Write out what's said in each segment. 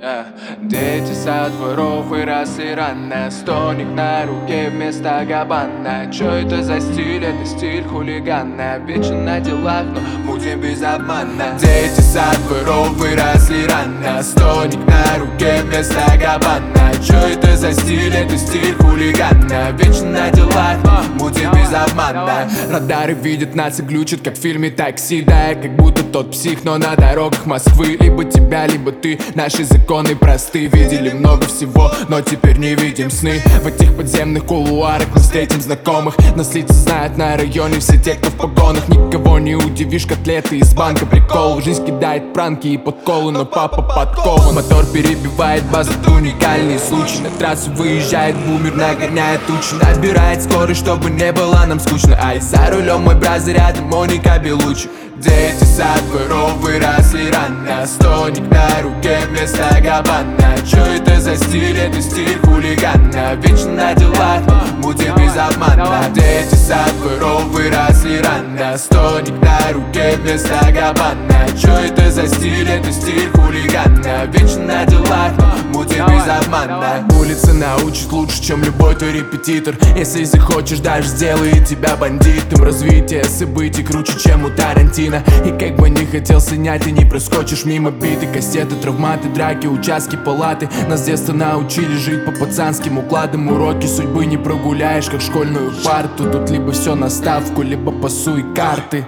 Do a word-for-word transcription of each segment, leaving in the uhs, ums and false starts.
Yeah. Дети со дворов выросли рано, стоник на руке вместо габана. Чё это за стиль? Это стиль хулигана. Вечно на делах, но мутим без обмана. Дети со дворов выросли рано, стоник на руке вместо габана. Чё это за стиль? Это стиль хулигана. Вечно на делах, но мутим без обмана. Радары видят нас и глючат, как в фильме «Такси». Да, я как будто тот псих, но на дорогах Москвы. Либо тебя, либо ты, наши законы просты. Видели много всего, но теперь не видим сны. В этих подземных кулуарах мы встретим знакомых. Нас лица знают на районе все те, кто в погонах. Никого не удивишь, котлеты из банка прикол. Жизнь кидает пранки и подколы, но папа подкован. Мотор перебивает бас, это уникальный случай. На трассу выезжает бумер, нагоняет тучи. Набирает скорость, чтобы не было нам скучно. Ай, за рулем мой брат, за рядом Моника Белуччи. Дети со дворов выросли рано, стоник на руке вместо габана. Чё это за стиль? Это стиль хулигана. Вечно на делах, мутим без обмана. Дети со дворов выросли рано, стоник на руке вместо габана. Чё это за стиль? Это стиль хулигана. Вечно на делах, мутим без обмана. Улица научит лучше, чем любой твой репетитор. Если захочешь, даже сделает тебя бандитом. Развитие событий круче, чем у Тарантино. И как бы не хотел снять, ты не проскочишь мимо биты. Кассеты, травматы, драки, участки, палаты. Нас с детства научили жить по пацанским укладам. Уроки судьбы не прогуляешь, как школьную парту. Тут либо все на ставку, либо пасуй карты.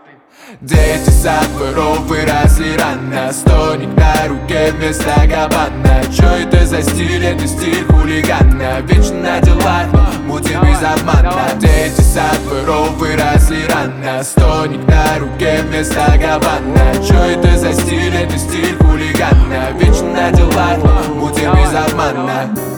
Дети со дворов выросли рано, стоник на руке вместо габана. Чё это за стиль? Это стиль хулигана. Вечно на делах, мутим без обмана. Дети со дворов выросли рано, стоник на руке вместо габана. Чё это за стиль? Это стиль хулигана. Вечно на делах, мутим без обмана.